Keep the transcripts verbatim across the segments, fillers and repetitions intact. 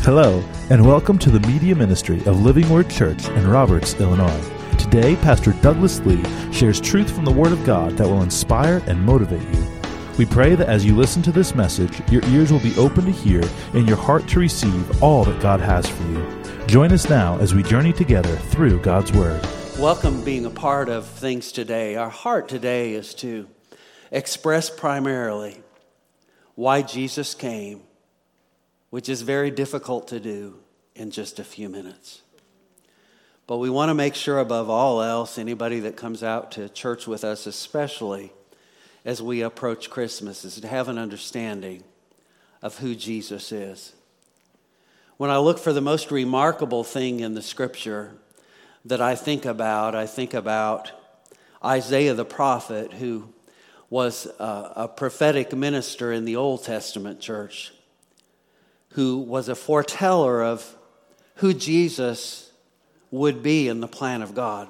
Hello, and welcome to the media ministry of Living Word Church in Roberts, Illinois. Today, Pastor Douglas Lee shares truth from the Word of God that will inspire and motivate you. We pray that as you listen to this message, your ears will be open to hear and your heart to receive all that God has for you. Join us now as we journey together through God's Word. Welcome being a part of things today. Our heart today is to express primarily why Jesus came, which is very difficult to do in just a few minutes. But we want to make sure above all else, anybody that comes out to church with us, especially as we approach Christmas, is to have an understanding of who Jesus is. When I look for the most remarkable thing in the scripture that I think about, I think about Isaiah the prophet, who was a, a prophetic minister in the Old Testament church, who was a foreteller of who Jesus would be in the plan of God.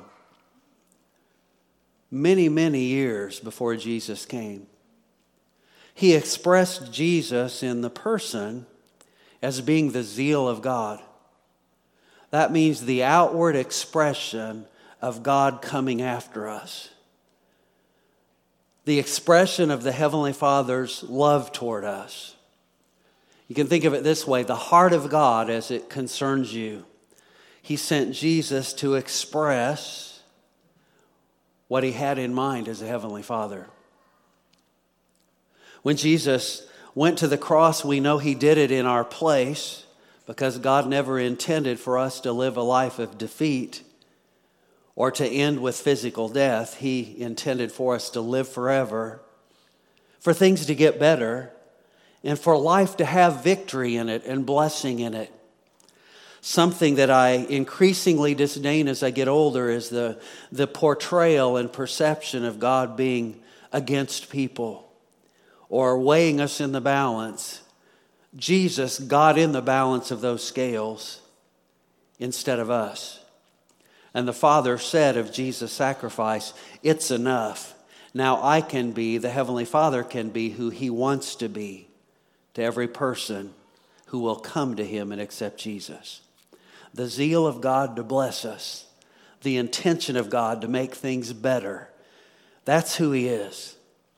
Many, many years before Jesus came, he expressed Jesus in the person as being the zeal of God. That means the outward expression of God coming after us. The expression of the Heavenly Father's love toward us. You can think of it this way, the heart of God as it concerns you. He sent Jesus to express what he had in mind as a Heavenly Father. When Jesus went to the cross, we know he did it in our place because God never intended for us to live a life of defeat or to end with physical death. He intended for us to live forever, for things to get better, and for life to have victory in it and blessing in it. Something that I increasingly disdain as I get older is the, the portrayal and perception of God being against people or weighing us in the balance. Jesus got in the balance of those scales instead of us. And the Father said of Jesus' sacrifice, "It's enough. Now I can be, the Heavenly Father can be who he wants to be to every person who will come to him and accept Jesus." The zeal of God to bless us, the intention of God to make things better. That's who he is.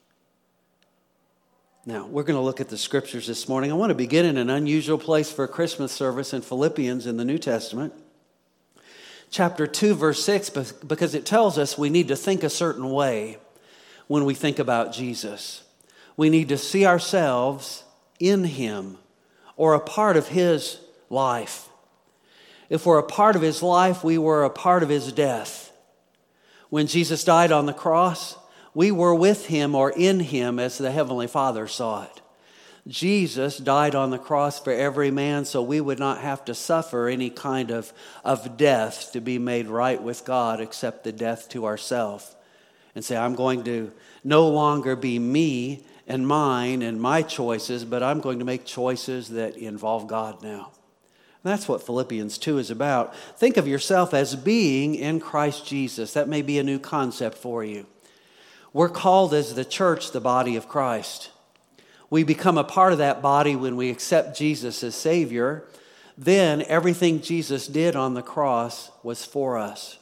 Now, we're going to look at the scriptures this morning. I want to begin in an unusual place for a Christmas service in Philippians in the New Testament. Chapter two, verse six, because it tells us we need to think a certain way when we think about Jesus. We need to see ourselves in him or a part of his life. If we're a part of his life, we were a part of his death. When Jesus died on the cross, we were with him or in him as the Heavenly Father saw it. Jesus died on the cross for every man so we would not have to suffer any kind of, of death to be made right with God except the death to ourselves. And say, I'm going to no longer be me and mine and my choices, but I'm going to make choices that involve God now. And that's what Philippians two is about. Think of yourself as being in Christ Jesus. That may be a new concept for you. We're called as the church, the body of Christ. We become a part of that body when we accept Jesus as Savior. Then everything Jesus did on the cross was for us.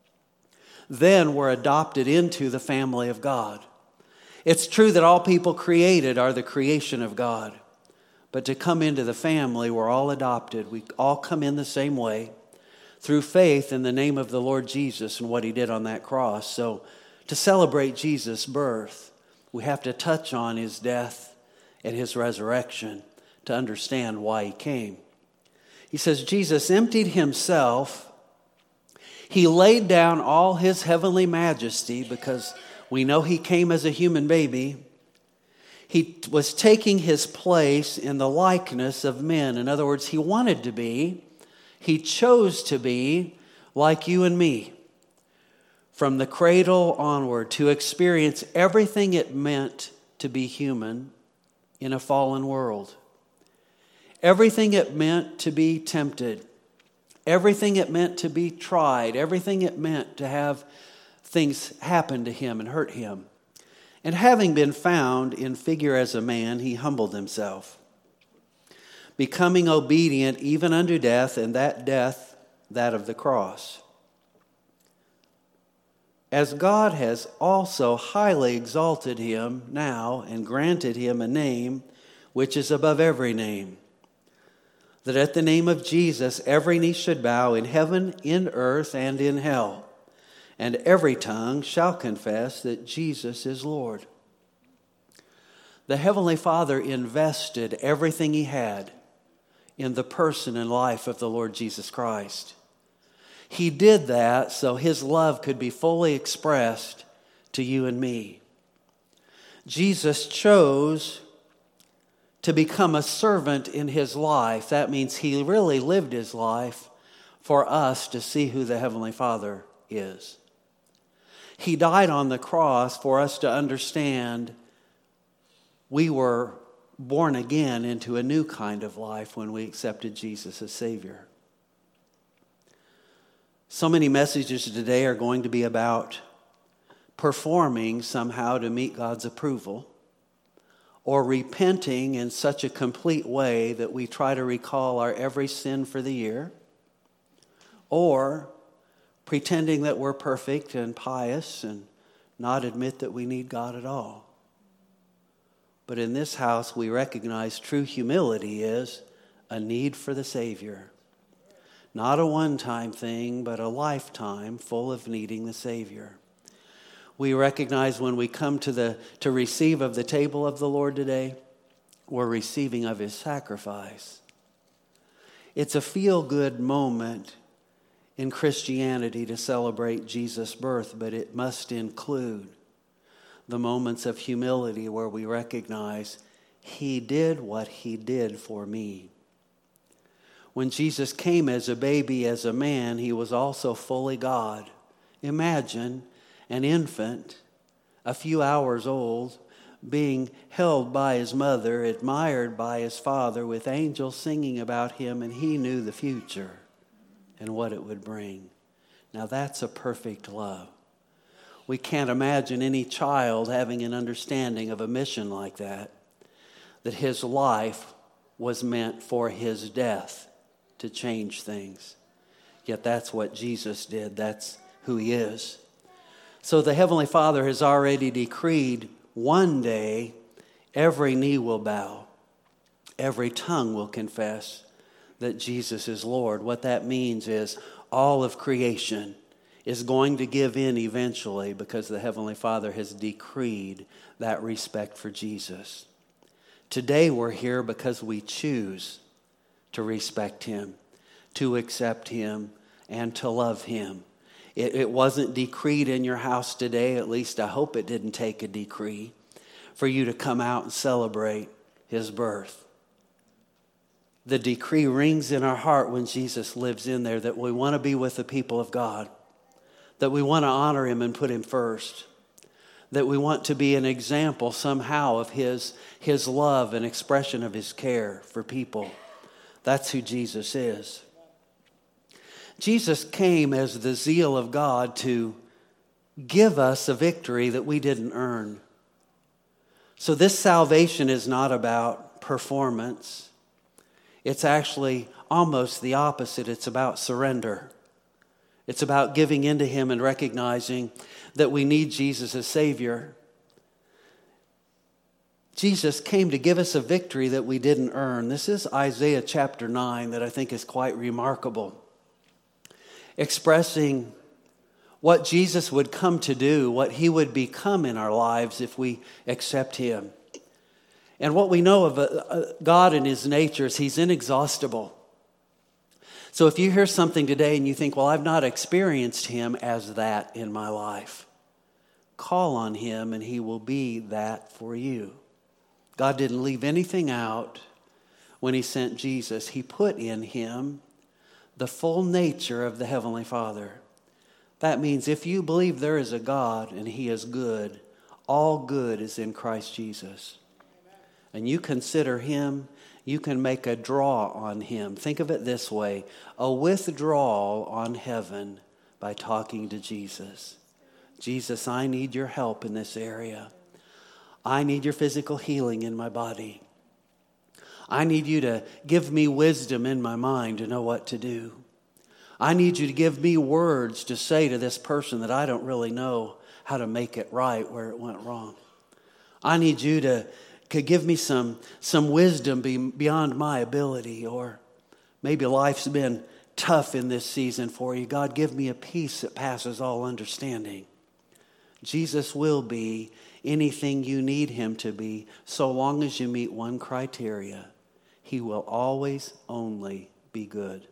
Then we're adopted into the family of God. It's true that all people created are the creation of God. But to come into the family, we're all adopted. We all come in the same way through faith in the name of the Lord Jesus and what he did on that cross. So to celebrate Jesus' birth, we have to touch on his death and his resurrection to understand why he came. He says, Jesus emptied himself. He laid down all his heavenly majesty because we know he came as a human baby. He was taking his place in the likeness of men. In other words, he wanted to be, he chose to be like you and me. From the cradle onward, to experience everything it meant to be human in a fallen world. Everything it meant to be tempted. Everything it meant to be tried. Everything it meant to have things happen to him and hurt him. And having been found in figure as a man, he humbled himself becoming obedient even unto death, and that death, that of the cross. As God has also highly exalted him now and granted him a name which is above every name, that at the name of Jesus every knee should bow in heaven, in earth, and in hell, and every tongue shall confess that Jesus is Lord. The Heavenly Father invested everything he had in the person and life of the Lord Jesus Christ. He did that so his love could be fully expressed to you and me. Jesus chose to become a servant in his life. That means he really lived his life for us to see who the Heavenly Father is. He died on the cross for us to understand we were born again into a new kind of life when we accepted Jesus as Savior. So many messages today are going to be about performing somehow to meet God's approval, or repenting in such a complete way that we try to recall our every sin for the year, or pretending that we're perfect and pious and not admit that we need God at all. But in this house, we recognize true humility is a need for the Savior. Not a one-time thing, but a lifetime full of needing the Savior. We recognize when we come to the to receive of the table of the Lord today, we're receiving of his sacrifice. It's a feel-good moment in Christianity to celebrate Jesus' birth, but it must include the moments of humility where we recognize he did what he did for me. When Jesus came as a baby, as a man, he was also fully God. Imagine an infant, a few hours old, being held by his mother, admired by his father, with angels singing about him, and he knew the future and what it would bring. Now that's a perfect love. We can't imagine any child having an understanding of a mission like that, that his life was meant for his death to change things. Yet that's what Jesus did. That's who he is. So the Heavenly Father has already decreed one day every knee will bow, every tongue will confess that Jesus is Lord. What that means is all of creation is going to give in eventually because the Heavenly Father has decreed that respect for Jesus. Today we're here because we choose to respect him, to accept him, and to love him. It, it wasn't decreed in your house today, at least I hope it didn't take a decree, for you to come out and celebrate his birth. The decree rings in our heart when Jesus lives in there that we want to be with the people of God, that we want to honor him and put him first, that we want to be an example somehow of his, his love and expression of his care for people. That's who Jesus is. Jesus came as the zeal of God to give us a victory that we didn't earn. So this salvation is not about performance. It's actually almost the opposite. It's about surrender. It's about giving into him and recognizing that we need Jesus as Savior. Jesus came to give us a victory that we didn't earn. This is Isaiah chapter nine that I think is quite remarkable, expressing what Jesus would come to do, what he would become in our lives if we accept him. And what we know of God and his nature is he's inexhaustible. So if you hear something today and you think, well, I've not experienced him as that in my life, call on him and he will be that for you. God didn't leave anything out when he sent Jesus. He put in him the full nature of the Heavenly Father. That means if you believe there is a God and he is good, all good is in Christ Jesus. And you consider him, you can make a draw on him. Think of it this way, a withdrawal on heaven by talking to Jesus. Jesus, I need your help in this area. I need your physical healing in my body. I need you to give me wisdom in my mind to know what to do. I need you to give me words to say to this person that I don't really know how to make it right where it went wrong. I need you to, to give me some, some wisdom be, beyond my ability. Or maybe life's been tough in this season for you. God, give me a peace that passes all understanding. Jesus will be anything you need him to be, so long as you meet one criteria. He will always only be good.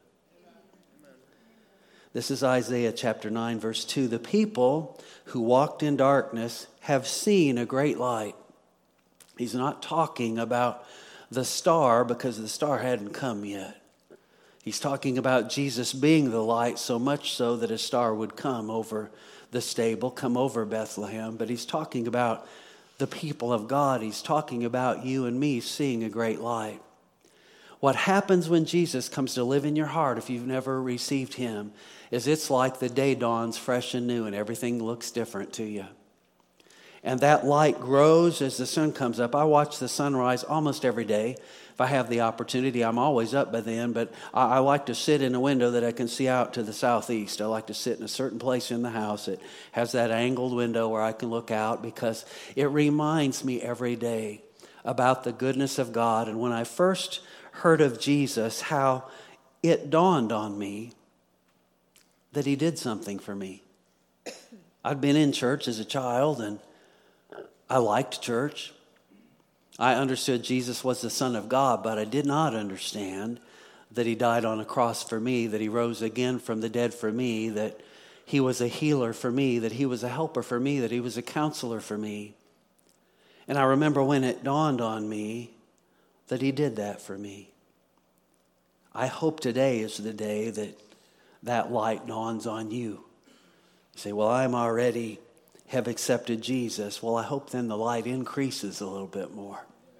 This is Isaiah chapter nine, verse two. The people who walked in darkness have seen a great light. He's not talking about the star because the star hadn't come yet. He's talking about Jesus being the light, so much so that a star would come over the stable, come over Bethlehem. But he's talking about the people of God. He's talking about you and me seeing a great light. What happens when Jesus comes to live in your heart, if you've never received him, is it's like the day dawns fresh and new and everything looks different to you. And that light grows as the sun comes up. I watch the sunrise almost every day. If I have the opportunity, I'm always up by then, but I, I like to sit in a window that I can see out to the southeast. I like to sit in a certain place in the house that has that angled window where I can look out, because it reminds me every day about the goodness of God. And when I first heard of Jesus, how it dawned on me that he did something for me. I'd been in church as a child, and I liked church. I understood Jesus was the Son of God, but I did not understand that he died on a cross for me, that he rose again from the dead for me, that he was a healer for me, that he was a helper for me, that he was a counselor for me. And I remember when it dawned on me that he did that for me. I hope today is the day that that light dawns on you. You say, well, I'm already have accepted Jesus. Well, I hope then the light increases a little bit more.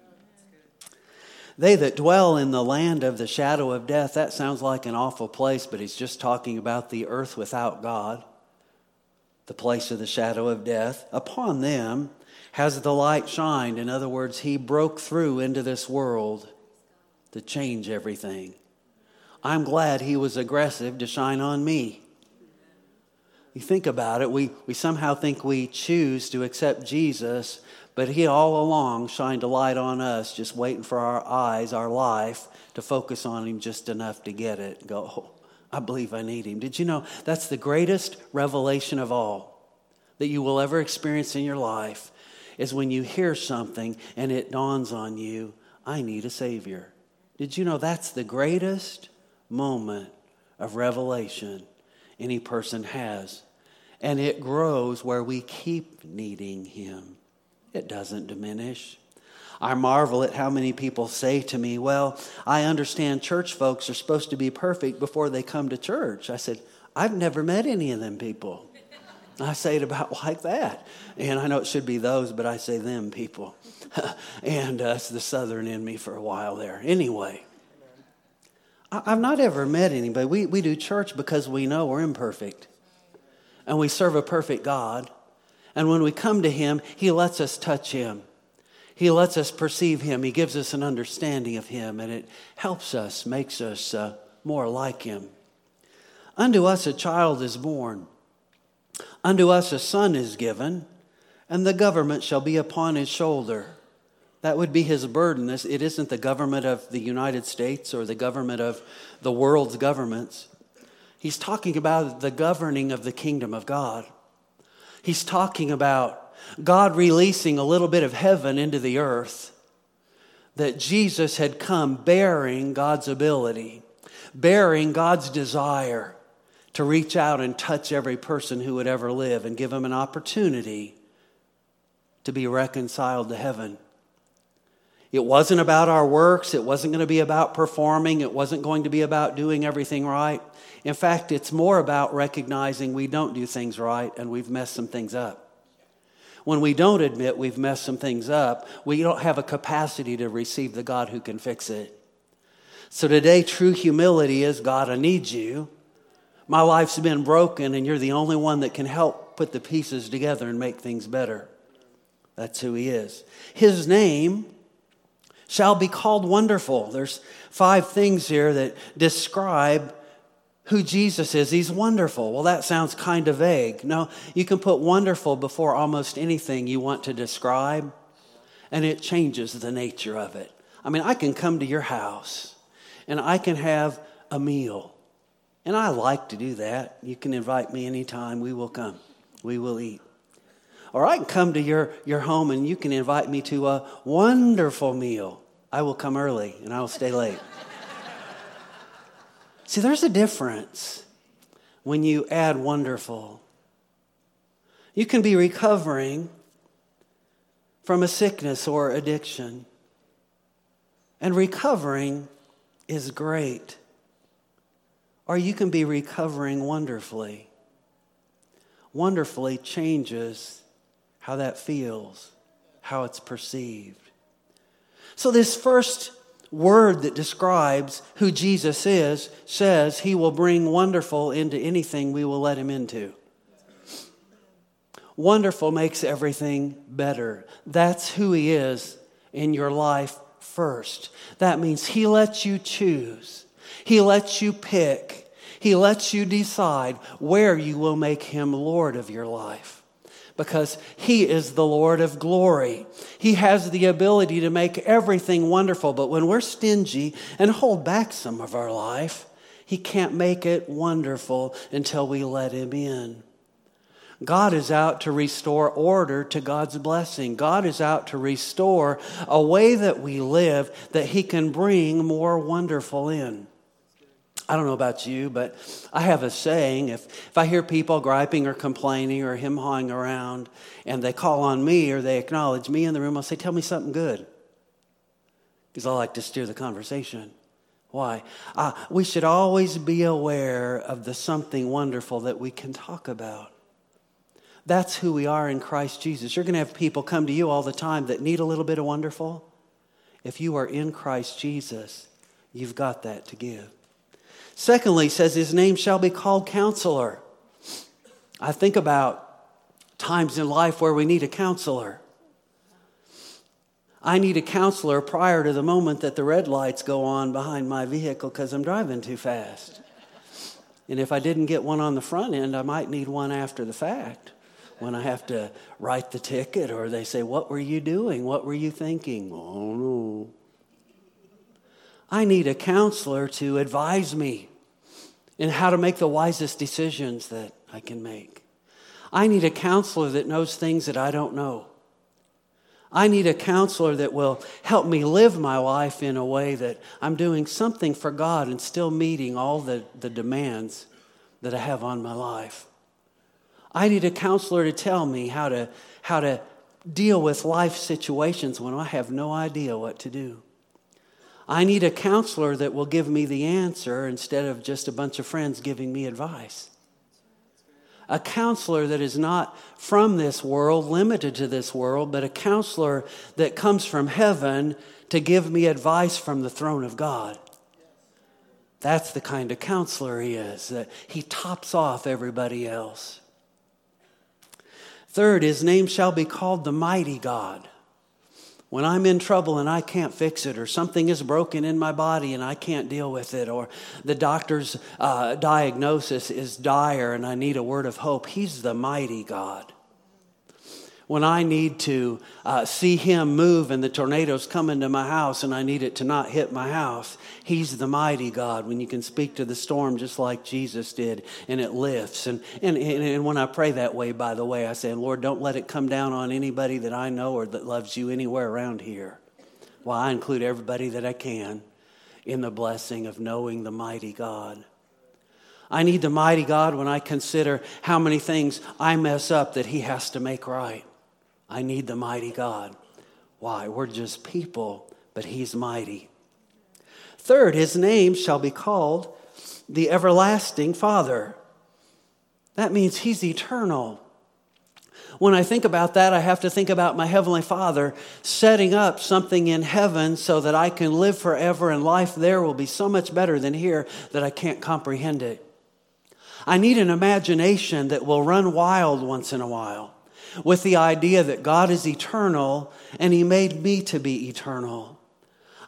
They that dwell in the land of the shadow of death, that sounds like an awful place, but he's just talking about the earth without God, the place of the shadow of death. Upon them has the light shined. In other words, he broke through into this world to change everything. I'm glad he was aggressive to shine on me. You think about it, we, we somehow think we choose to accept Jesus, but he all along shined a light on us, just waiting for our eyes, our life, to focus on him just enough to get it and go, oh, I believe I need him. Did you know that's the greatest revelation of all that you will ever experience in your life, is when you hear something and it dawns on you, I need a Savior. Did you know that's the greatest moment of revelation any person has? And it grows where we keep needing him. It doesn't diminish. I marvel at how many people say to me, well, I understand church folks are supposed to be perfect before they come to church. I said, I've never met any of them people. I say it about like that. And I know it should be those, but I say them people. And uh, it's the southern in me for a while there. Anyway, I've not ever met anybody. We, we do church because we know we're imperfect. And we serve a perfect God. And when we come to him, he lets us touch him. He lets us perceive him. He gives us an understanding of him. And it helps us, makes us uh, more like him. Unto us a child is born. Unto us a son is given. And the government shall be upon his shoulder. That would be his burden. This, it isn't the government of the United States or the government of the world's governments. He's talking about the governing of the kingdom of God. He's talking about God releasing a little bit of heaven into the earth. That Jesus had come bearing God's ability, bearing God's desire to reach out and touch every person who would ever live and give them an opportunity to be reconciled to heaven. It wasn't about our works. It wasn't going to be about performing. It wasn't going to be about doing everything right. In fact, it's more about recognizing we don't do things right and we've messed some things up. When we don't admit we've messed some things up, we don't have a capacity to receive the God who can fix it. So today, true humility is, God, I need you. My life's been broken and you're the only one that can help put the pieces together and make things better. That's who he is. His name shall be called wonderful. There's five things here that describe who Jesus is. He's wonderful. Well, that sounds kind of vague. No, you can put wonderful before almost anything you want to describe, and it changes the nature of it. I mean, I can come to your house, and I can have a meal. And I like to do that. You can invite me anytime. We will come. We will eat. Or I can come to your, your home, and you can invite me to a wonderful meal. I will come early, and I will stay late. See, there's a difference when you add wonderful. You can be recovering from a sickness or addiction. And recovering is great. Or you can be recovering wonderfully. Wonderfully changes how that feels, how it's perceived. So this first word that describes who Jesus is says he will bring wonderful into anything we will let him into. Wonderful makes everything better. That's who he is in your life first. That means he lets you choose. He lets you pick. He lets you decide where you will make him Lord of your life. Because he is the Lord of glory. He has the ability to make everything wonderful. But when we're stingy and hold back some of our life, he can't make it wonderful until we let him in. God is out to restore order to God's blessing. God is out to restore a way that we live that he can bring more wonderful in. I don't know about you, but I have a saying. If, if I hear people griping or complaining or him-hawing around and they call on me or they acknowledge me in the room, I'll say, tell me something good. Because I like to steer the conversation. Why? Uh, we should always be aware of the something wonderful that we can talk about. That's who we are in Christ Jesus. You're going to have people come to you all the time that need a little bit of wonderful. If you are in Christ Jesus, you've got that to give. Secondly, says his name shall be called Counselor. I think about times in life where we need a counselor. I need a counselor prior to the moment that the red lights go on behind my vehicle because I'm driving too fast. And if I didn't get one on the front end, I might need one after the fact when I have to write the ticket or they say, what were you doing? What were you thinking? Oh, no. I need a counselor to advise me in how to make the wisest decisions that I can make. I need a counselor that knows things that I don't know. I need a counselor that will help me live my life in a way that I'm doing something for God and still meeting all the, the demands that I have on my life. I need a counselor to tell me how to, how to deal with life situations when I have no idea what to do. I need a counselor that will give me the answer instead of just a bunch of friends giving me advice. A counselor that is not from this world, limited to this world, but a counselor that comes from heaven to give me advice from the throne of God. That's the kind of counselor he is, that he tops off everybody else. Third, his name shall be called the Mighty God. When I'm in trouble and I can't fix it, or something is broken in my body and I can't deal with it, or the doctor's uh, diagnosis is dire and I need a word of hope, he's the mighty God. When I need to uh, see him move and the tornadoes come into my house and I need it to not hit my house, he's the mighty God. When you can speak to the storm just like Jesus did and it lifts. And, and, and when I pray that way, by the way, I say, Lord, don't let it come down on anybody that I know or that loves you anywhere around here. Well, I include everybody that I can in the blessing of knowing the mighty God. I need the mighty God when I consider how many things I mess up that he has to make right. I need the mighty God. Why? We're just people, but he's mighty. Third, his name shall be called the Everlasting Father. That means he's eternal. When I think about that, I have to think about my Heavenly Father setting up something in heaven so that I can live forever and life there will be so much better than here that I can't comprehend it. I need an imagination that will run wild once in a while with the idea that God is eternal and he made me to be eternal.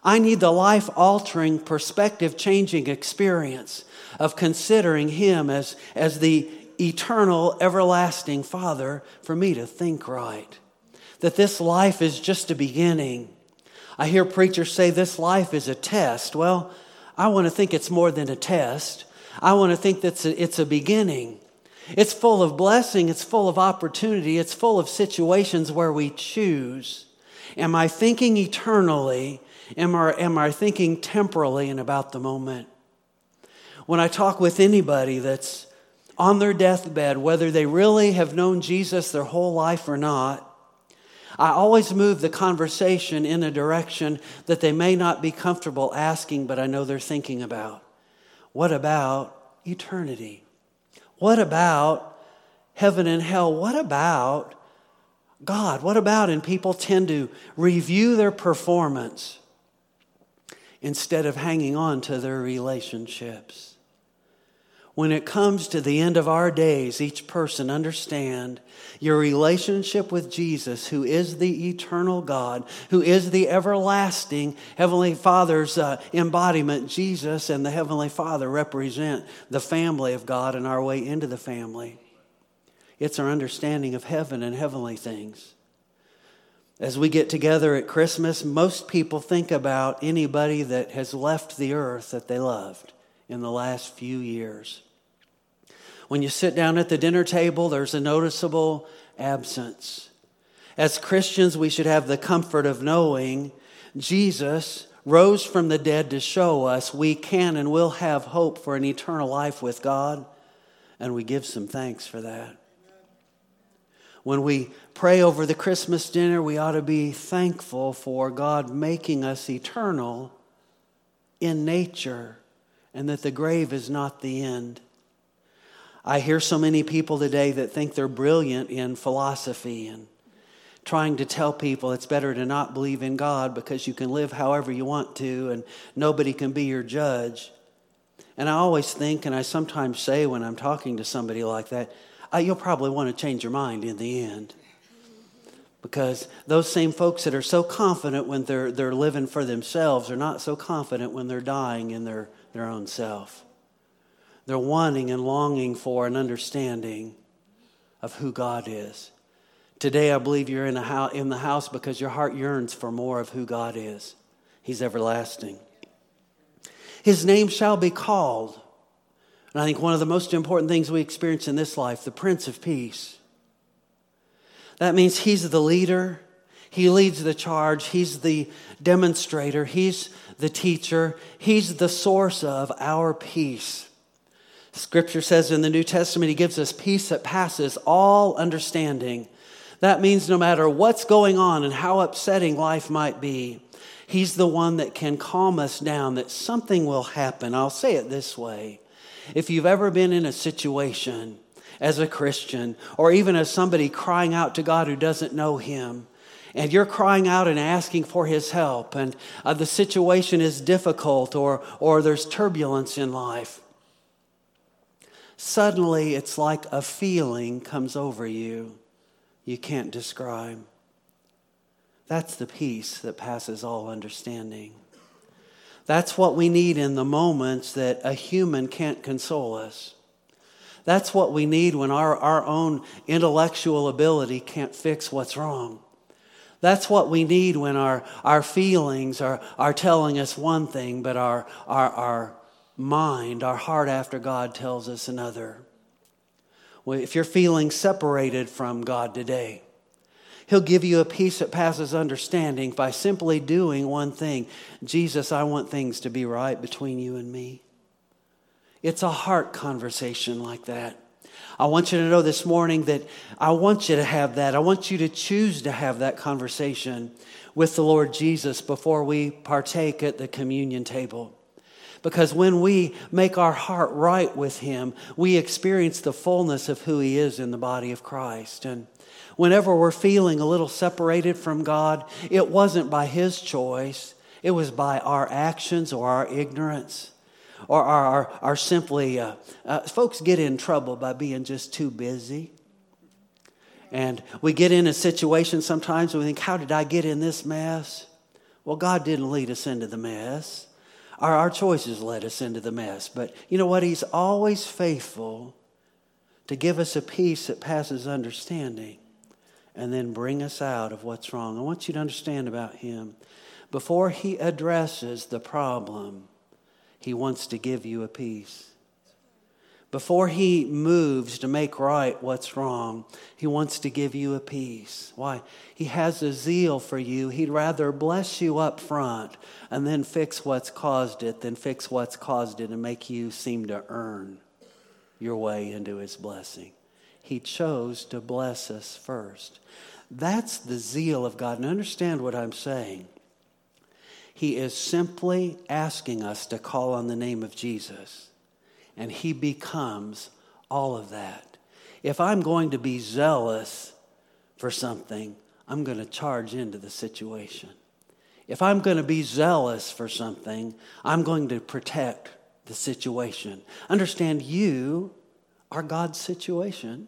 I need the life-altering, perspective-changing experience of considering Him as, as the eternal, everlasting Father for me to think right. That this life is just a beginning. I hear preachers say this life is a test. Well, I want to think it's more than a test. I want to think that it's a, it's a beginning. It's full of blessing. It's full of opportunity. It's full of situations where we choose. Am I thinking eternally? Am I, am I thinking temporally and about the moment? When I talk with anybody that's on their deathbed, whether they really have known Jesus their whole life or not, I always move the conversation in a direction that they may not be comfortable asking, but I know they're thinking about. What about eternity? What about heaven and hell? What about God? What about, and people tend to review their performance instead of hanging on to their relationships. When it comes to the end of our days, each person understand your relationship with Jesus, who is the eternal God, who is the everlasting Heavenly Father's uh, embodiment. Jesus and the Heavenly Father represent the family of God and our way into the family. It's our understanding of heaven and heavenly things. As we get together at Christmas, most people think about anybody that has left the earth that they loved in the last few years. When you sit down at the dinner table, there's a noticeable absence. As Christians, we should have the comfort of knowing Jesus rose from the dead to show us we can and will have hope for an eternal life with God, and we give some thanks for that. When we pray over the Christmas dinner, we ought to be thankful for God making us eternal in nature, and that the grave is not the end. I hear so many people today that think they're brilliant in philosophy and trying to tell people it's better to not believe in God because you can live however you want to and nobody can be your judge. And I always think, and I sometimes say when I'm talking to somebody like that, uh, you'll probably want to change your mind in the end. Because those same folks that are so confident when they're they're living for themselves are not so confident when they're dying in their, their own self. They're wanting and longing for an understanding of who God is. Today, I believe you're in, a house, in the house because your heart yearns for more of who God is. He's everlasting. His name shall be called. And I think one of the most important things we experience in this life, the Prince of Peace. That means He's the leader. He leads the charge. He's the demonstrator. He's the teacher. He's the source of our peace. Scripture says in the New Testament, He gives us peace that passes all understanding. That means no matter what's going on and how upsetting life might be, He's the one that can calm us down, that something will happen. I'll say it this way. If you've ever been in a situation as a Christian, or even as somebody crying out to God who doesn't know Him, and you're crying out and asking for His help, and uh, the situation is difficult, or, or there's turbulence in life, suddenly, it's like a feeling comes over you you can't describe. That's the peace that passes all understanding. That's what we need in the moments that a human can't console us. That's what we need when our, our own intellectual ability can't fix what's wrong. That's what we need when our, our feelings are, are telling us one thing, but our, our, our mind, our heart after God tells us another. Well, if you're feeling separated from God today, He'll give you a peace that passes understanding by simply doing one thing. Jesus, I want things to be right between you and me. It's a heart conversation like that. I want you to know this morning that I want you to have that. I want you to choose to have that conversation with the Lord Jesus before we partake at the communion table. Because when we make our heart right with Him, we experience the fullness of who He is in the body of Christ. And whenever we're feeling a little separated from God, it wasn't by His choice. It was by our actions or our ignorance or our, our, our simply... Uh, uh, folks get in trouble by being just too busy. And we get in a situation sometimes and we think, how did I get in this mess? Well, God didn't lead us into the mess. Our, our choices led us into the mess. But you know what? He's always faithful to give us a peace that passes understanding and then bring us out of what's wrong. I want you to understand about him. Before he addresses the problem, he wants to give you a peace. Before he moves to make right what's wrong, he wants to give you a peace. Why? He has a zeal for you. He'd rather bless you up front and then fix what's caused it than fix what's caused it and make you seem to earn your way into his blessing. He chose to bless us first. That's the zeal of God. And understand what I'm saying. He is simply asking us to call on the name of Jesus. And he becomes all of that. If I'm going to be zealous for something, I'm going to charge into the situation. If I'm going to be zealous for something, I'm going to protect the situation. Understand, you are God's situation.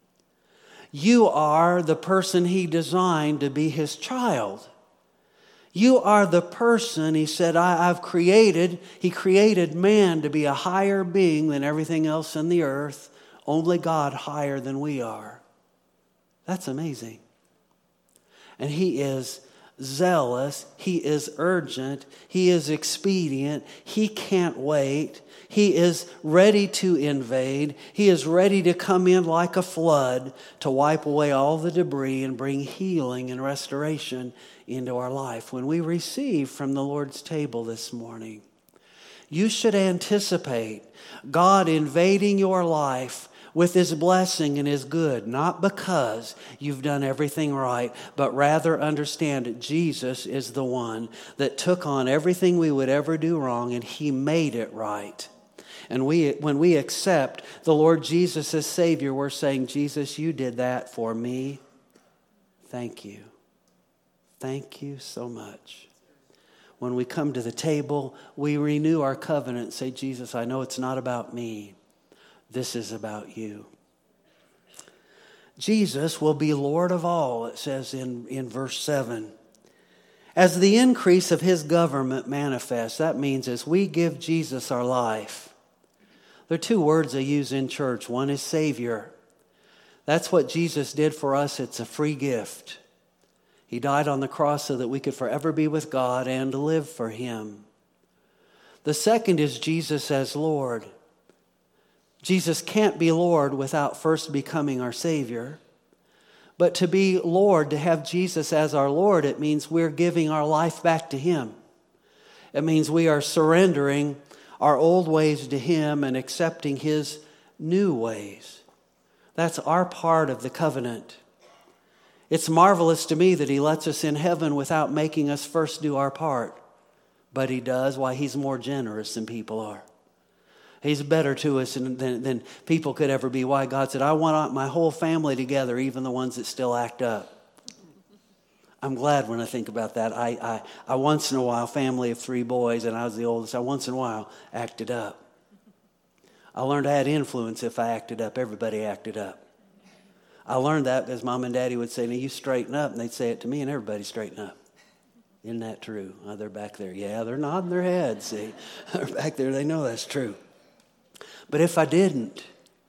You are the person he designed to be his child. You are the person, he said, I, I've created. He created man to be a higher being than everything else in the earth. Only God higher than we are. That's amazing. And he is zealous. He is urgent. He is expedient. He can't wait. He is ready to invade. He is ready to come in like a flood to wipe away all the debris and bring healing and restoration into our life. When we receive from the Lord's table this morning, you should anticipate God invading your life with his blessing and his good, not because you've done everything right, but rather understand that Jesus is the one that took on everything we would ever do wrong, and he made it right. And we, when we accept the Lord Jesus as Savior, we're saying, Jesus, you did that for me. Thank you. Thank you so much. When we come to the table, we renew our covenant and say, Jesus, I know it's not about me. This is about you. Jesus will be Lord of all, it says in, in verse seven. As the increase of his government manifests, that means as we give Jesus our life. There are two words I use in church. One is Savior. That's what Jesus did for us. It's a free gift. He died on the cross so that we could forever be with God and live for him. The second is Jesus as Lord. Jesus can't be Lord without first becoming our Savior. But to be Lord, to have Jesus as our Lord, it means we're giving our life back to him. It means we are surrendering our old ways to him and accepting his new ways. That's our part of the covenant. It's marvelous to me that he lets us in heaven without making us first do our part. But he does. Why? He's more generous than people are. He's better to us than, than, than people could ever be. Why? God said, I want my whole family together, even the ones that still act up. I'm glad when I think about that. I, I, I once in a while, family of three boys, and I was the oldest, I once in a while acted up. I learned I had influence if I acted up. Everybody acted up. I learned that because Mom and Daddy would say, now you straighten up. And they'd say it to me, and everybody straighten up. Isn't that true? Oh, they're back there. Yeah, they're nodding their heads. See, they're back there. They know that's true. But if I didn't,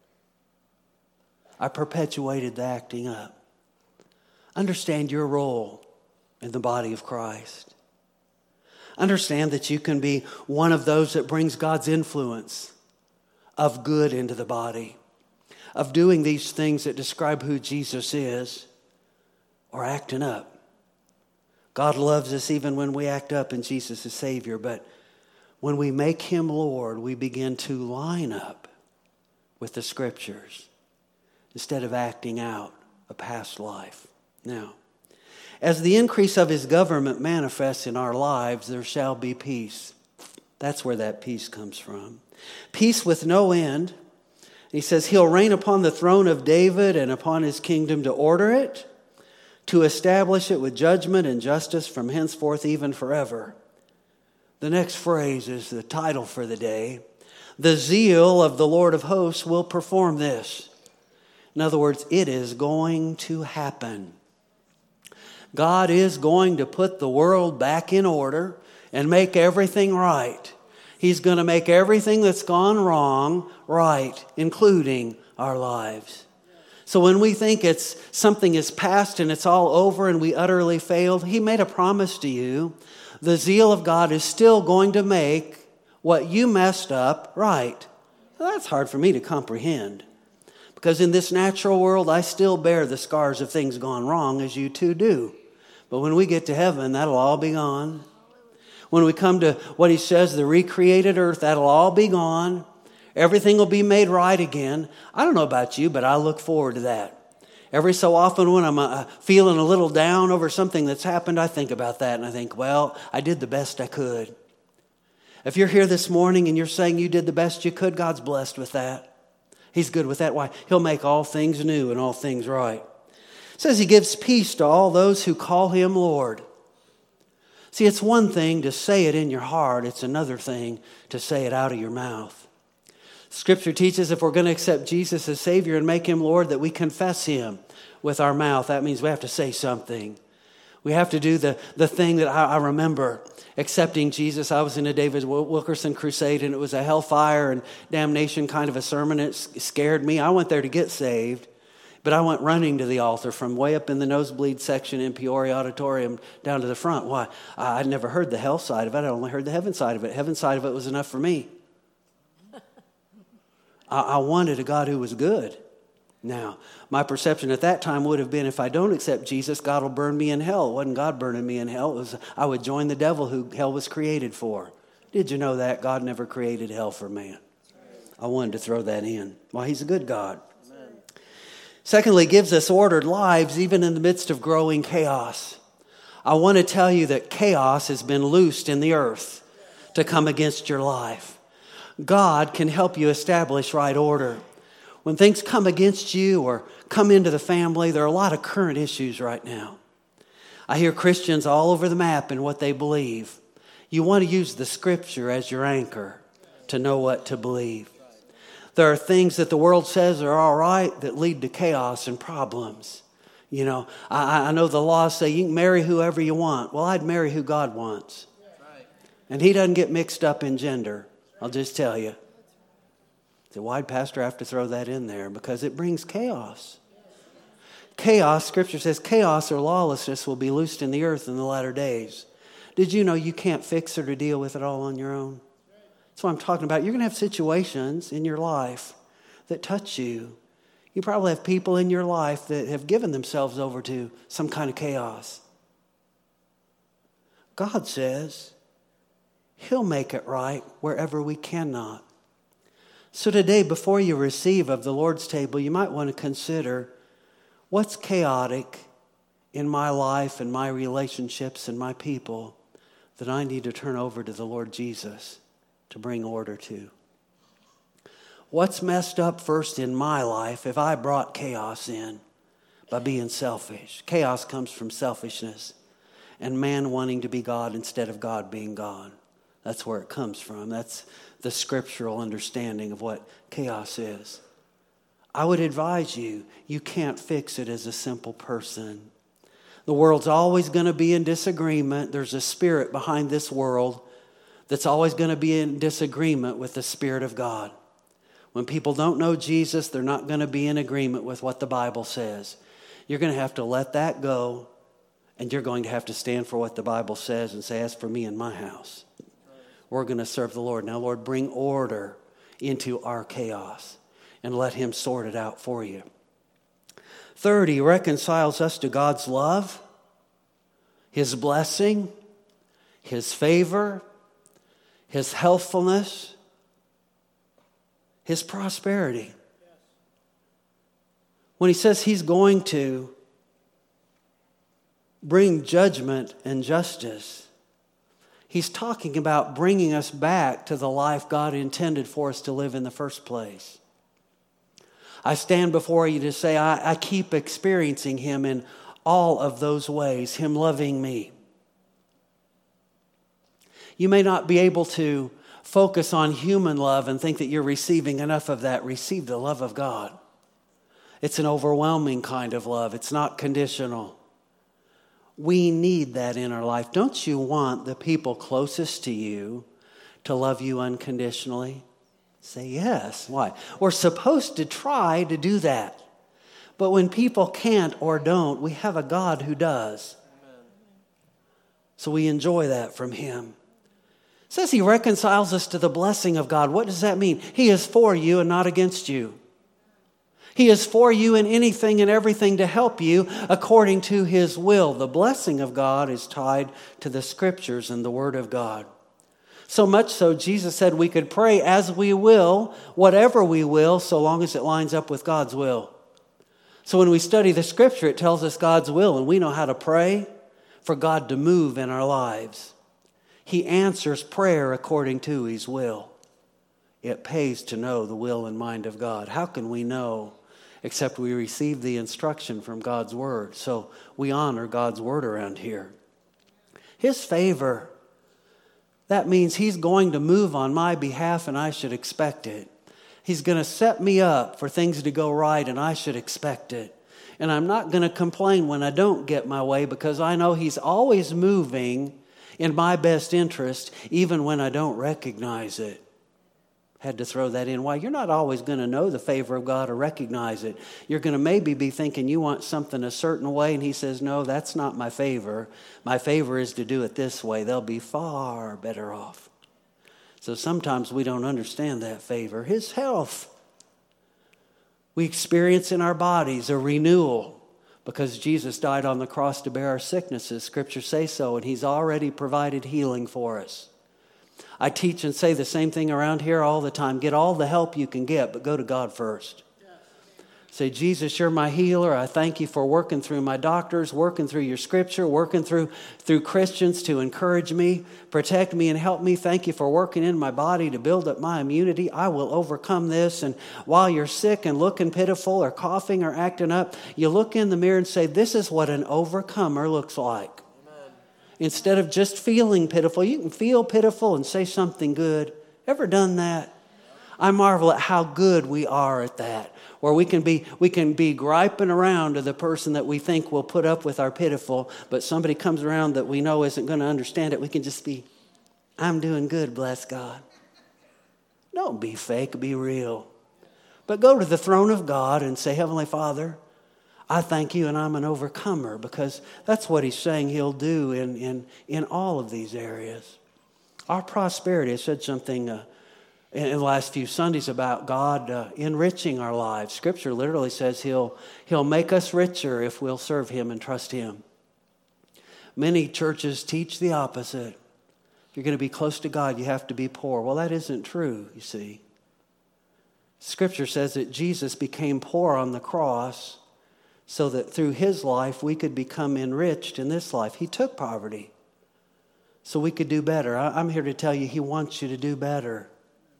I perpetuated the acting up. Understand your role in the body of Christ. Understand that you can be one of those that brings God's influence of good into the body, of doing these things that describe who Jesus is, or acting up. God loves us even when we act up and Jesus is Savior, but when we make him Lord, we begin to line up with the Scriptures instead of acting out a past life. Now, as the increase of his government manifests in our lives, there shall be peace. That's where that peace comes from. Peace with no end. He says he'll reign upon the throne of David and upon his kingdom to order it, to establish it with judgment and justice from henceforth even forever. The next phrase is the title for the day. The zeal of the Lord of hosts will perform this. In other words, it is going to happen. God is going to put the world back in order and make everything right. He's going to make everything that's gone wrong right, including our lives. So when we think it's something is past and it's all over and we utterly failed, He made a promise to you. The zeal of God is still going to make what you messed up right. Well, that's hard for me to comprehend. Because in this natural world, I still bear the scars of things gone wrong, as you too do. But when we get to heaven, that'll all be gone. When we come to what He says, the recreated earth, that'll all be gone. Everything will be made right again. I don't know about you, but I look forward to that. Every so often when I'm uh, feeling a little down over something that's happened, I think about that and I think, well, I did the best I could. If you're here this morning and you're saying you did the best you could, God's blessed with that. He's good with that. Why? He'll make all things new and all things right. It says He gives peace to all those who call Him Lord. See, it's one thing to say it in your heart. It's another thing to say it out of your mouth. Scripture teaches if we're going to accept Jesus as Savior and make Him Lord, that we confess Him with our mouth. That means we have to say something. We have to do the, the thing that I, I remember accepting Jesus. I was in a David Wilkerson crusade, and it was a hellfire and damnation kind of a sermon. It scared me. I went there to get saved, but I went running to the altar from way up in the nosebleed section in Peoria Auditorium down to the front. Why? I'd never heard the hell side of it. I only heard the heaven side of it. Heaven side of it was enough for me. I, I wanted a God who was good. Now, my perception at that time would have been, if I don't accept Jesus, God will burn me in hell. It wasn't God burning me in hell. It was I would join the devil who hell was created for. Did you know that? God never created hell for man. I wanted to throw that in. Well, He's a good God. Amen. Secondly, gives us ordered lives even in the midst of growing chaos. I want to tell you that chaos has been loosed in the earth to come against your life. God can help you establish right order. When things come against you or come into the family, there are a lot of current issues right now. I hear Christians all over the map in what they believe. You want to use the Scripture as your anchor to know what to believe. There are things that the world says are all right that lead to chaos and problems. You know, I, I know the laws say you can marry whoever you want. Well, I'd marry who God wants. And He doesn't get mixed up in gender. I'll just tell you. So why'd Pastor have to throw that in there? Because it brings chaos. Chaos, Scripture says, chaos or lawlessness will be loosed in the earth in the latter days. Did you know you can't fix it or deal with it all on your own? That's what I'm talking about. You're going to have situations in your life that touch you. You probably have people in your life that have given themselves over to some kind of chaos. God says He'll make it right wherever we cannot. So today, before you receive of the Lord's table, you might want to consider what's chaotic in my life and my relationships and my people that I need to turn over to the Lord Jesus to bring order to. What's messed up first in my life if I brought chaos in by being selfish? Chaos comes from selfishness and man wanting to be God instead of God being God. That's where it comes from. That's the scriptural understanding of what chaos is. I would advise you, you can't fix it as a simple person. The world's always going to be in disagreement. There's a spirit behind this world that's always going to be in disagreement with the Spirit of God. When people don't know Jesus, they're not going to be in agreement with what the Bible says. You're going to have to let that go, and you're going to have to stand for what the Bible says and say, as for me and my house, we're going to serve the Lord. Now, Lord, bring order into our chaos and let Him sort it out for you. Third, He reconciles us to God's love, His blessing, His favor, His healthfulness, His prosperity. When He says He's going to bring judgment and justice, He's talking about bringing us back to the life God intended for us to live in the first place. I stand before you to say I, I keep experiencing Him in all of those ways, Him loving me. You may not be able to focus on human love and think that you're receiving enough of that. Receive the love of God. It's an overwhelming kind of love. It's not conditional. We need that in our life. Don't you want the people closest to you to love you unconditionally? Say yes. Why? We're supposed to try to do that. But when people can't or don't, we have a God who does. Amen. So we enjoy that from Him. It says He reconciles us to the blessing of God. What does that mean? He is for you and not against you. He is for you in anything and everything to help you according to His will. The blessing of God is tied to the Scriptures and the Word of God. So much so, Jesus said we could pray as we will, whatever we will, so long as it lines up with God's will. So when we study the Scripture, it tells us God's will, and we know how to pray for God to move in our lives. He answers prayer according to His will. It pays to know the will and mind of God. How can we know except we receive the instruction from God's Word? So we honor God's Word around here. His favor, that means He's going to move on my behalf and I should expect it. He's going to set me up for things to go right and I should expect it. And I'm not going to complain when I don't get my way because I know He's always moving in my best interest even when I don't recognize it. Had to throw that in. Why? You're not always going to know the favor of God or recognize it. You're going to maybe be thinking you want something a certain way, and He says, no, that's not my favor. My favor is to do it this way. They'll be far better off. So sometimes we don't understand that favor. His health. We experience in our bodies a renewal because Jesus died on the cross to bear our sicknesses. Scripture says so, and He's already provided healing for us. I teach and say the same thing around here all the time. Get all the help you can get, but go to God first. Say, Jesus, you're my healer. I thank you for working through my doctors, working through your Scripture, working through, through Christians to encourage me, protect me, and help me. Thank you for working in my body to build up my immunity. I will overcome this. And while you're sick and looking pitiful or coughing or acting up, you look in the mirror and say, this is what an overcomer looks like. Instead of just feeling pitiful, you can feel pitiful and say something good. Ever done that? I marvel at how good we are at that. Where we can be we can be griping around to the person that we think will put up with our pitiful, but somebody comes around that we know isn't going to understand it. We can just be, I'm doing good, bless God. Don't be fake, be real. But go to the throne of God and say, Heavenly Father, I thank you and I'm an overcomer, because that's what He's saying He'll do in, in, in all of these areas. Our prosperity, I said something uh, in the last few Sundays about God uh, enriching our lives. Scripture literally says he'll, he'll make us richer if we'll serve Him and trust Him. Many churches teach the opposite. If you're going to be close to God, you have to be poor. Well, that isn't true, you see. Scripture says that Jesus became poor on the cross so that through His life we could become enriched in this life. He took poverty so we could do better. I'm here to tell you He wants you to do better.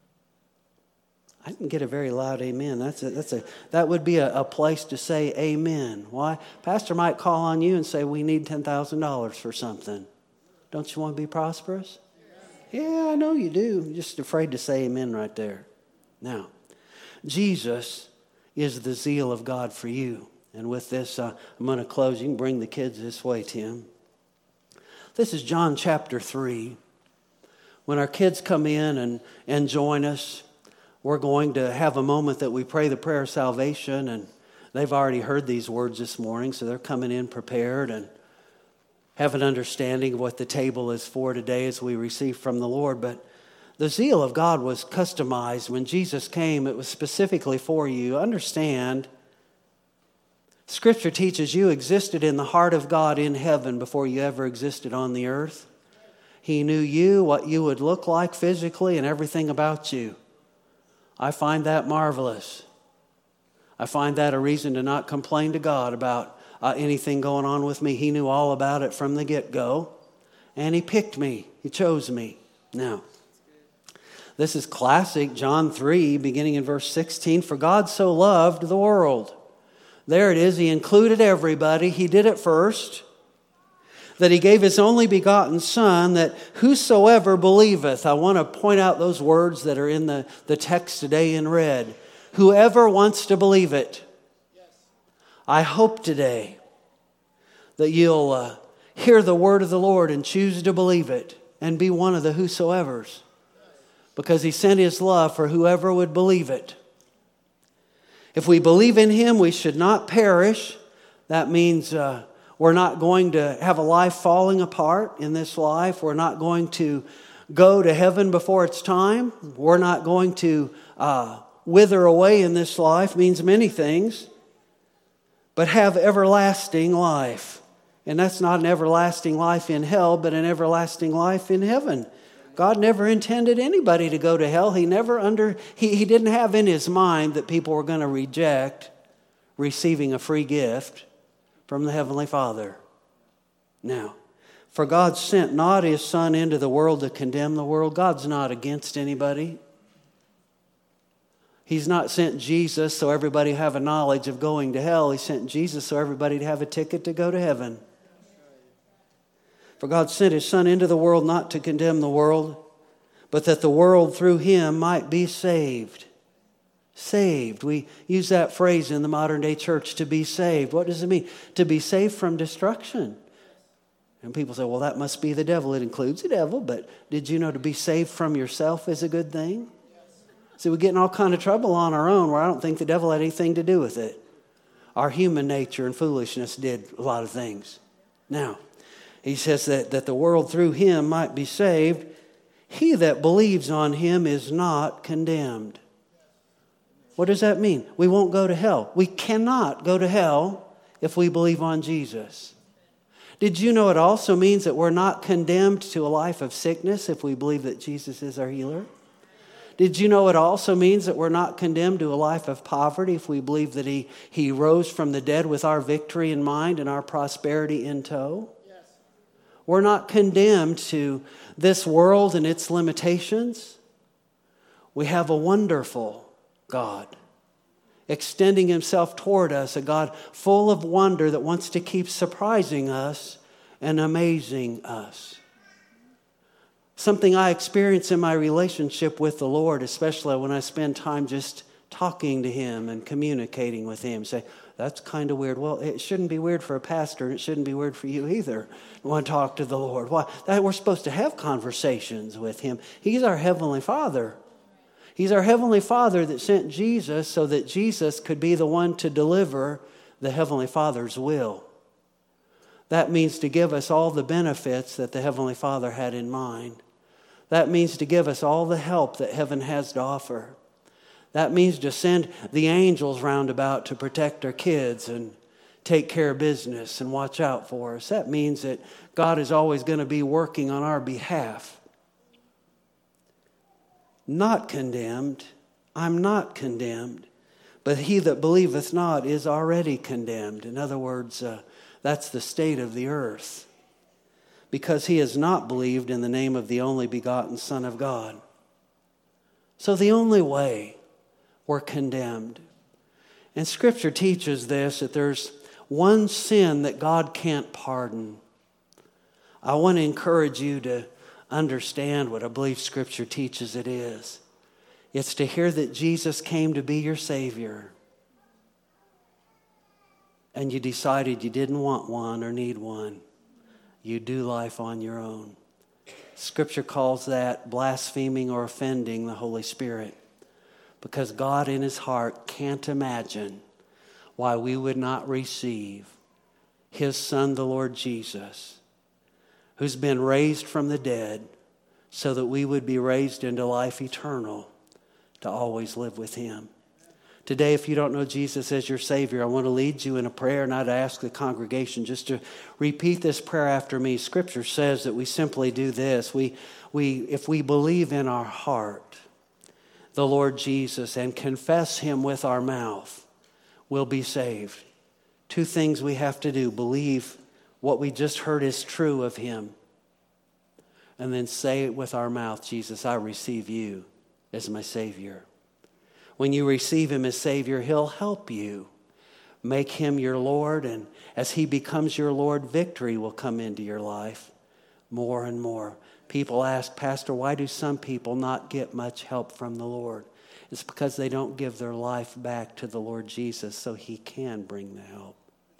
I didn't get a very loud amen. That's a, that's a, that would be a, a place to say amen. Why? Pastor might call on you and say, we need ten thousand dollars for something. Don't you want to be prosperous? Yeah, I know you do. You're just afraid to say amen right there. Now, Jesus is the zeal of God for you. And with this, uh, I'm going to close. You can bring the kids this way, Tim. This is John chapter three. When our kids come in and, and join us, we're going to have a moment that we pray the prayer of salvation. And they've already heard these words this morning, so they're coming in prepared and have an understanding of what the table is for today as we receive from the Lord. But the zeal of God was customized. When Jesus came, it was specifically for you. Understand, Scripture teaches you existed in the heart of God in heaven before you ever existed on the earth. He knew you, what you would look like physically, and everything about you. I find that marvelous. I find that a reason to not complain to God about uh, anything going on with me. He knew all about it from the get-go, and He picked me. He chose me. Now, this is classic John three, beginning in verse sixteen. For God so loved the world. There it is. He included everybody. He did it first. That He gave His only begotten Son, that whosoever believeth. I want to point out those words that are in the, the text today in red. Whoever wants to believe it. Yes. I hope today that you'll uh, hear the word of the Lord and choose to believe it and be one of the whosoevers, because he sent his love for whoever would believe it. If we believe in him, we should not perish. That means uh, we're not going to have a life falling apart in this life. We're not going to go to heaven before it's time. We're not going to uh, wither away in this life. It means many things. But have everlasting life. And that's not an everlasting life in hell, but an everlasting life in heaven. God never intended anybody to go to hell. He never under he, he didn't have in his mind that people were going to reject receiving a free gift from the Heavenly Father. Now, for God sent not his Son into the world to condemn the world. God's not against anybody. He's not sent Jesus so everybody have a knowledge of going to hell. He sent Jesus so everybody to have a ticket to go to heaven. For God sent his Son into the world not to condemn the world, but that the world through him might be saved. Saved. We use that phrase in the modern day church, to be saved. What does it mean? To be saved from destruction. And people say, well, that must be the devil. It includes the devil, but did you know to be saved from yourself is a good thing? See, we get in all kind of trouble on our own where I don't think the devil had anything to do with it. Our human nature and foolishness did a lot of things. Now, he says that, that the world through him might be saved. He that believes on him is not condemned. What does that mean? We won't go to hell. We cannot go to hell if we believe on Jesus. Did you know it also means that we're not condemned to a life of sickness if we believe that Jesus is our healer? Did you know it also means that we're not condemned to a life of poverty if we believe that he, he rose from the dead with our victory in mind and our prosperity in tow? Yes. We're not condemned to this world and its limitations. We have a wonderful God extending himself toward us, a God full of wonder that wants to keep surprising us and amazing us. Something I experience in my relationship with the Lord, especially when I spend time just talking to him and communicating with him. Say, that's kind of weird. Well, it shouldn't be weird for a pastor, and it shouldn't be weird for you either. You want to talk to the Lord. Why? That we're supposed to have conversations with him. He's our Heavenly Father. He's our Heavenly Father that sent Jesus so that Jesus could be the one to deliver the Heavenly Father's will. That means to give us all the benefits that the Heavenly Father had in mind. That means to give us all the help that heaven has to offer. That means to send the angels round about to protect our kids and take care of business and watch out for us. That means that God is always going to be working on our behalf. Not condemned. I'm not condemned. But he that believeth not is already condemned. In other words, uh, that's the state of the earth. Because he has not believed in the name of the only begotten Son of God. So the only way we're condemned. And Scripture teaches this, that there's one sin that God can't pardon. I want to encourage you to understand what I believe Scripture teaches it is. It's to hear that Jesus came to be your Savior. And you decided you didn't want one or need one. You do life on your own. Scripture calls that blaspheming or offending the Holy Spirit. Because God in his heart can't imagine why we would not receive his Son, the Lord Jesus, who's been raised from the dead so that we would be raised into life eternal to always live with him. Today, if you don't know Jesus as your Savior, I want to lead you in a prayer, and I'd ask the congregation just to repeat this prayer after me. Scripture says that we simply do this. We, we, if we believe in our heart the Lord Jesus and confess him with our mouth, we'll be saved. Two things we have to do. Believe what we just heard is true of him. And then say it with our mouth, Jesus, I receive you as my Savior. When you receive him as Savior, he'll help you. Make him your Lord, and as he becomes your Lord, victory will come into your life more and more. People ask, Pastor, why do some people not get much help from the Lord? It's because they don't give their life back to the Lord Jesus so he can bring the help.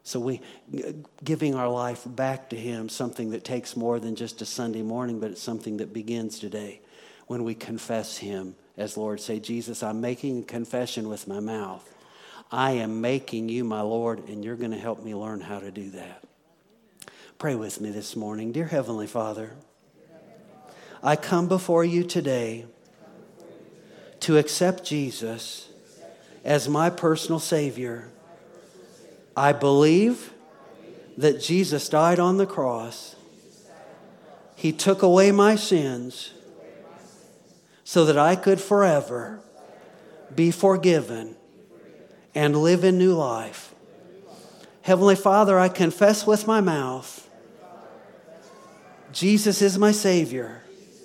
So we, giving our life back to him, something that takes more than just a Sunday morning, but it's something that begins today when we confess him as Lord. Say, Jesus, I'm making a confession with my mouth. I am making you my Lord, and you're going to help me learn how to do that. Pray with me this morning. Dear Heavenly Father, I come before you today to accept Jesus as my personal Savior. I believe that Jesus died on the cross. He took away my sins so that I could forever be forgiven and live in new life. Heavenly Father, I confess with my mouth, Jesus is my Savior.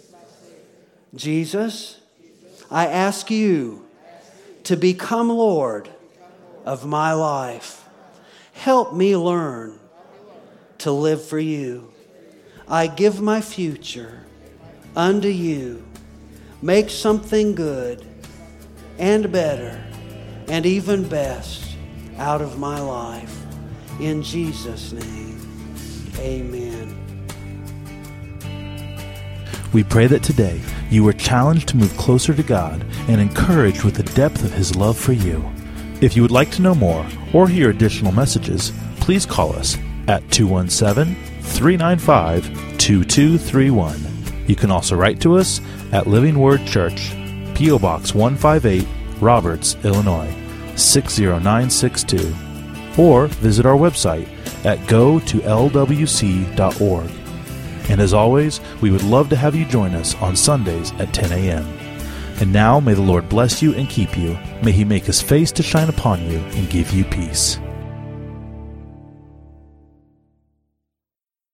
Jesus, I ask you to become Lord of my life. Help me learn to live for you. I give my future unto you. Make something good and better and even best out of my life. In Jesus' name, amen. We pray that today you were challenged to move closer to God and encouraged with the depth of his love for you. If you would like to know more or hear additional messages, please call us at two one seven, three nine five, two two three one. You can also write to us at Living Word Church, P O Box one fifty-eight, Roberts, Illinois, six zero nine six two, or visit our website at go to l w c dot org. And as always, we would love to have you join us on Sundays at ten a.m. And now may the Lord bless you and keep you. May he make his face to shine upon you and give you peace.